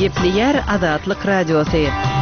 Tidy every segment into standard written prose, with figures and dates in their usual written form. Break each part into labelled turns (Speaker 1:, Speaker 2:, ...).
Speaker 1: Gepleyer Azatlyk Radiosu.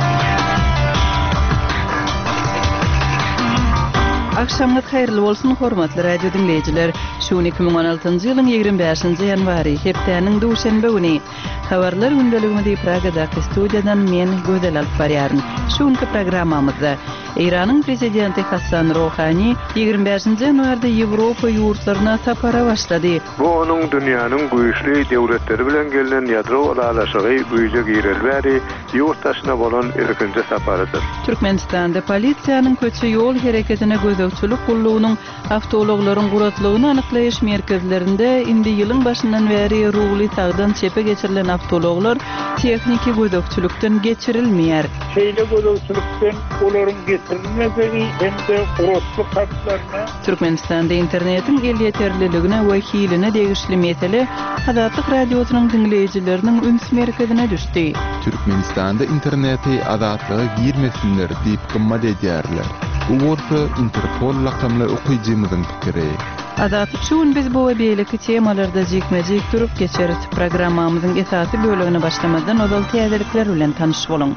Speaker 1: Akşamınız hayırlı bolsun hormatly radio dinleyijiler. Şu 2016-njy ýylyň 25-nji ýanwary hepdeniň duşanbe güni habarlar gündeligini Pragadaky studiýadan men Gözel alyp barýaryn. Şuňky programmamyzda Iranyň prezidenti Hasan Rouhani 25-nji ýanwarda Ýewropa ýurtlaryna sapara başlady.
Speaker 2: Bu onuň dünýäniň güýçli döwletleri bilen gelen ýadro alaşygy güýje girilýäri ýurtdaşyna bolan ilkinji saparydyr.
Speaker 1: Türkmenistanda polisiýanyň köçe ýol hereketine gözegçilik gullugynyň awtologlaryň guratlygyny anyklaýyş merkezlerinde indi ýylyň başyndan beri ruhly tagdan çepe geçirilen awtologlar tekniki gözegçilikden geçirilmeýär.
Speaker 3: Şeýle gözegçilikden olaryň geçirilmezigi hemde guratlyk haklarına
Speaker 1: Türkmenistanda internetiň el ýeterliligine we hiline degişli mesele Azatlyk radiosynyň dinleýijileriniň üns merkezine düşdi.
Speaker 4: Türkmenistanda interneti azatlygy girmesinler diýip gymmat edýärler. Bu bolsa Interpol rakamly okuyjymyzyň pikiri.
Speaker 1: Azatlyk şuň biz bu we beýleki temalarda jekmejek durup geçerit. Programmamyzyň esasy bölügine başlamadan ozal täzelikler bilen tanyş bolun.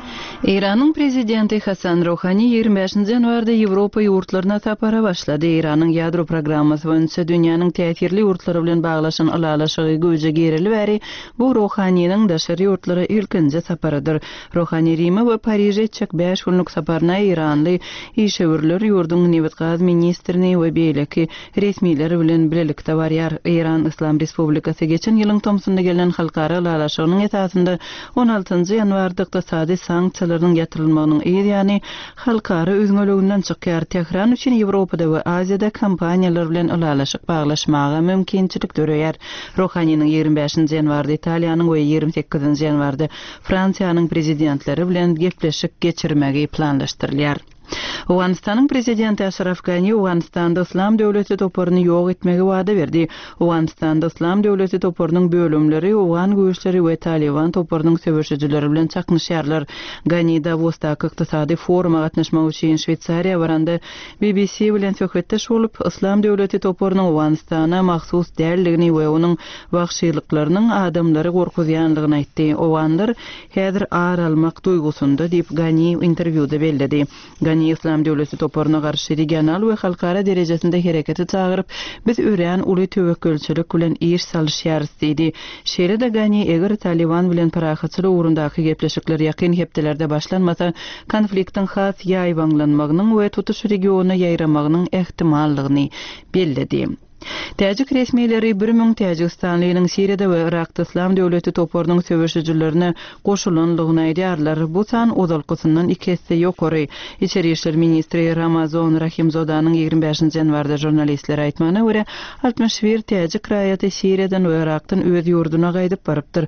Speaker 1: Iranyň prezidenti Hasan Rouhani 25-nji ýanwarda Ýewropa ýurtlaryna sapara başlady. Iranyň ýadro programmasy boýunça dünýäniň täsirli ýurtlary bilen baglaşan alaşygy göje gerilýär. Bu Rouhanynyň daşary ýurtlary ilkinji saparadyr. Rouhani Rime we Paryja etjek 5 günlük saparyna Iranly işgörler ýurdunyň newet gaz ministrini we beýleki resmiýetler bilen birlikde barýar. Iran Islam Respublikasy geçen ýylyň tomsunda gelen halkara alaşygynyň esasynda 16-njy ýanwarda ykdysady sanksiýalar ýatyrylmagynyň ýa-ni halkara özgörlüginden çykýar. Tehran üçin Ýewropada we Aziýada kompaniýalar bilen alaşyk baglaşmaga mümkinçilik döreýär. Rouhanynyň 25-nji ýanwarda Italiýanyň we 28-nji ýanwarda Fransiýanyň prezidentleri bilen gepleşik geçirmegi planlaşdyrylýar. Owganistanyň prezidenti Ashraf Ghani Owganistanda Islam döwleti toparyny ýok etmegi wada berdi. Owganistanda Islam döwleti toparynyň bölümleri Owgan güýçleri we Taliban toparynyň söwüşçileri bilen çaknyşýarlar. Ghani Davosdaky ykdysady foruma gatnaşmak üçin Şweýçariýa baranda BBC bilen söhbetdeş bolup Islam döwleti toparynyň Owganistana mahsus däldigini we onuň wagşylyklarynyň adamlary gorkuzýanlygyny aýtdy. Owganlar häzir ar almak duýgusunda diýip Ghani interwýuda belledi. Ghani Islam döwleti toparyna garşy regional we halkara derejesinde hereketi çagyryp biz ören uly töwekkülçilik bilen iş salýşýarys diýdi. Şeýle-de Ghani eger Taliban bilen parahatçylyk ugrundaky gepleşikler ýakyn hepdelerde başlanmasa konfliktiň has ýaýbanlanmagynyň we tutuş regionuna ýaýramagynyň ähtimallygyny belledi. Täjik resmiýetleri 1000 Täjikistanlynyň Siriýada we Irakda Islam döwleti toparynyň söwüşçilerine goşulanlygyny aýdýarlar. Bu san ozalkysyndan 2 hesse ýokary. İçeri işler ministri Ramazan Rahimzodanyň 25-nji ýanwarda jurnalistlere aýtmagyna görä 61 täjik raýaty Siriýadan we Irakdan öz ýurduna gaýdyp barypdyr.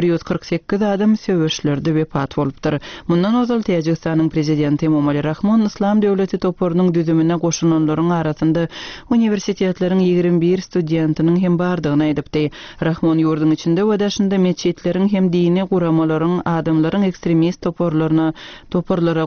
Speaker 1: 148 adam söwüşlerde wepat bolupdyr. Mundan ozal Täjikistanyň prezidenti Emomali Rahmon Islam döwleti toparynyň düzümine goşulanlaryň arasynda universitetleriň 21 studentiniň hem bardygyny aýdypdy. Rahmon ýurdun içinde we daşynda meçitleriň hem dini guramalaryň adamlaryň ekstremist toparlara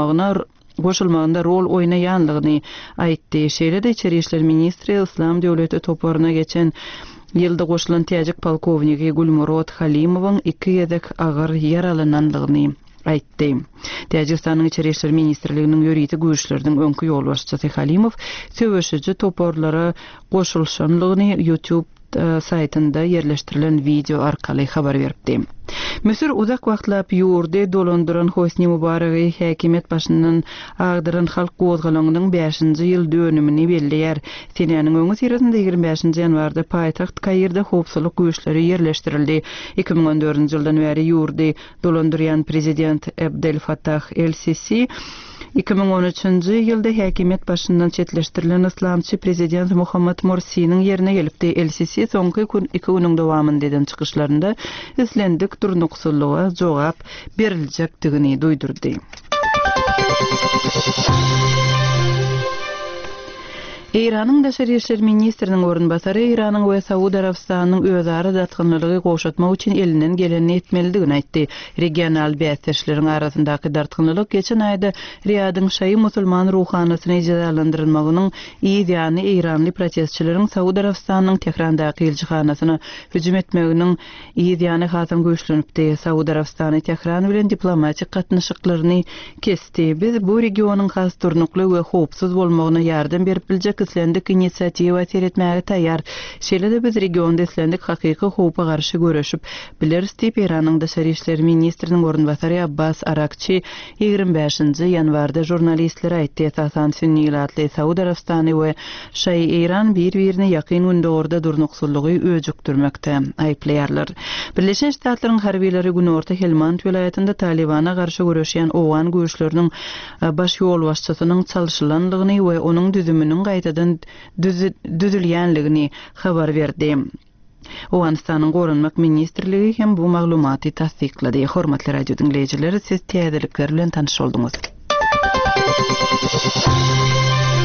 Speaker 1: goşulmagynda rol oýnaýanlygyny aýtdy. Şeýle-de içeri işler ministri Islam döwleti toparyna geçen ýylda goşulan täjik polkowniki Gulmurod Halimowyň 2 ýedek agyr yaralananlygyny aýtdy. Täjikistanyň içeri işler ministrliginiň ýöriýeti güýçleriniň öňkü ýol başçysy Halimow söwüşçi toparlara goşulşanlygyny YouTube saytynda yerleştirilen video arkaly habar berdi. Mesir uzak wagtlap ýurdy dolandyran Hosni Mubaragi häkimet başyndan agdyran halk gozgalagynyň 5-nji ýyl dönümini belleýär. Senäniň öňü sirasynda 25-nji ýanwarda paýtaxt Kairde howpsuzlyk güýçleri yerleştirildi. 2014-nji ýyldan beri ýurdy dolandyrýan prezident Abdel Fattah el-Sisi 2013-nji ýylda häkimet başyndan çetleşdirilen islamçy prezident Muhammad Morsi'niň ýerine gelipdi. El-Sisi soňky 2 güniň dowamında eden çykyşlarynda islendik turnuksulluğa jogap Iranyň Daşary işler ministriniň orunbasary Iranyň we Saudy Arabistanynyň özara datgynlygy goşatmak üçin elinden geleni etmelidigini aýtdy. Regional bäsleşleriň arasyndaky dartgynlyk geçen aýda Riyadyň şaý musulman ruhanasyny ijadalandyrmagynyň ýa-ni Iranly protestçileriň Saudy Arabistanynyň Tehrandaky elçihanasyna hüjüm etmeginiň ýa-ni hasam göçlenipdi. Saudy Arabistany Tehran bilen diplomatik gatnaşyklaryny kesdi. Biz bu regionyň has turnukly we howpsuz bolmagyna ýardam berip biljek islendik inisiatiwa seretmäge taýýar. Şeýle-de biz regionda islendik hakyky howpa garşy görüşip bileriz diýip Iranyň Daşary işler ministriniň orunbasary Abbas Arakçy 25-nji ýanwarda jurnalistlere aýtdy. Esasan sünniýatly Saudy Arabistany we şaý Iran bir-birini ýakyn günde orada durnuksullygy öjükdirmekde aýplaýarlar. Birleşen Ştatlaryň harbiýleri Günorta Helmand vilayetinde Talibana garşy görüşýän owan güýçleriniň baş ýol başçysynyň çalyşylanlygyny we onuň düzüminiň gaýtadan düzülýänligini habar berdi. Owganistanyň gorunmak ministrligi hem bu maglumaty tasdiklady. Hormatly radio dinleýijileri, siz täzelikler bilen tanyş bolduňuz.